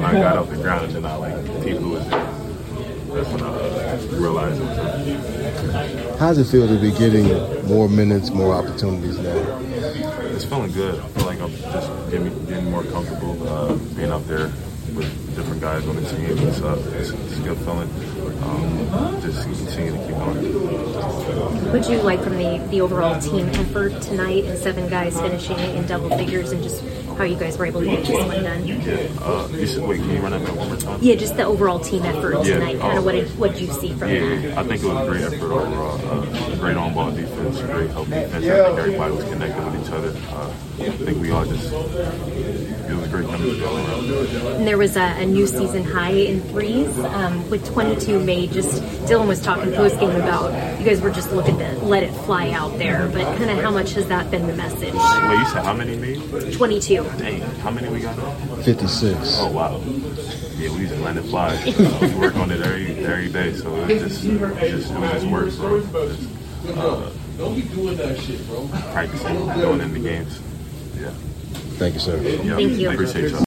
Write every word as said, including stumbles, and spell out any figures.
I got off the ground and then I like peeped who was there. That's when I uh, realized it was him. How does it feel to be getting more minutes, more opportunities now? It's feeling good. I feel like I'm just getting, getting more comfortable uh, being up there with different guys on the team. It's, uh, it's, it's a good feeling. Um, just continue to keep going. What do you like from the, the overall team effort tonight and seven guys finishing in double figures and just how you guys were able to get this one done? Yeah. Uh, you said, wait, can you run that back one more time? Yeah, just the overall team effort Yeah. tonight. Kind Oh. of what did, what did you see from Yeah, that? yeah, I think it was a great effort overall. Uh, great on-ball defense, great help defense. I think everybody was connected with each other. Uh, I think we all just, it was a great chemistry all around. And there was a, a new season high in threes um, with twenty-two made. Just Dylan was talking post game about you guys were just looking to let it fly out there, but kind of how much has that been the message? Wait, you said how many made? twenty-two. Dang, how many we got now? fifty-six. Oh, wow. Yeah, we just let it fly. Uh, we work on it every every day, so it was just, it was just, it was just work, bro. Just, uh, Don't be doing that shit, bro. practicing, going in the games. Yeah. Thank you, sir. Yeah, Thank you. Appreciate y'all.